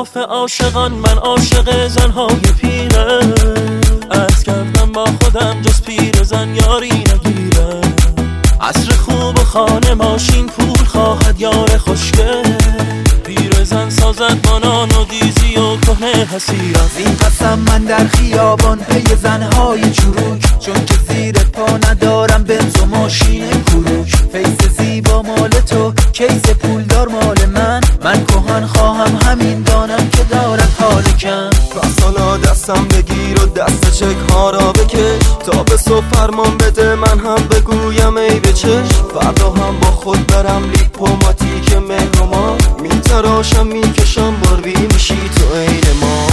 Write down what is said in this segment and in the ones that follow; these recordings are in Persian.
معروف عاشقان، من عاشق زنهای پیره. عرض کردم با خودم جز پیر زن یاری نگیره. عصر خوب و خانه ماشین پول خواهد یار خوشگل. پیر زن سازد بانان و دیزی و کهنه حسیرم. این قسم من در خیابان پی زنهای چروک، چون که زیر پا ندارم بنز و ماشین کروک. فیس زیبا مال تو، کیس پولدار مال من. من کهن خواهم همین دانم که دارم حال کم. پس حالا دستم بگیر و دست چک ها را بکش، تا به صبح فرمان بده من هم بگویم ای بچش. فردا هم با خود برم لیپوماتیک مهرما، میتراشم میکشم باربی میشی تو عین ما.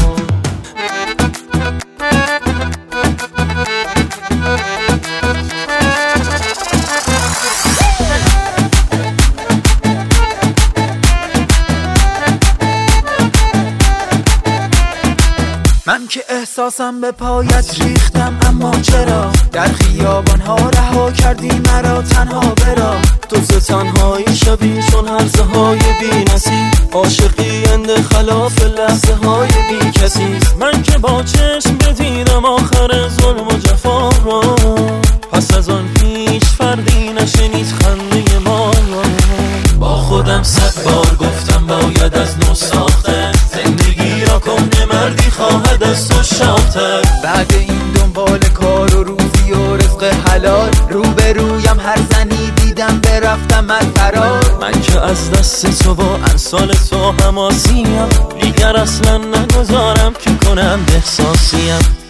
من که احساسم به پایت ریختم، اما چرا در خیابان ها رها کردی مرا تنها برا؟ تو ز تنهایی شبی چون هرزه های بی نصیب، عاشقی اند خلاف لحظه های بی کسیست. من که با چشم بدیدم آخر ظلم و جفا را، پس از آن هیچ فردی نشنید خنده ما را. با خودم 100 بار گفتم باید از نو ساخته، زندگی را کنه مردی خواهد از تو شاطر. بعد این دنبال کار و روزی و رزق حلال، روبرویم هر زنی دیدم برفتم از فرار. من که از دست تو با امثال تو هماسیم، دیگر اصلا نگذارم که کنم احساسیم.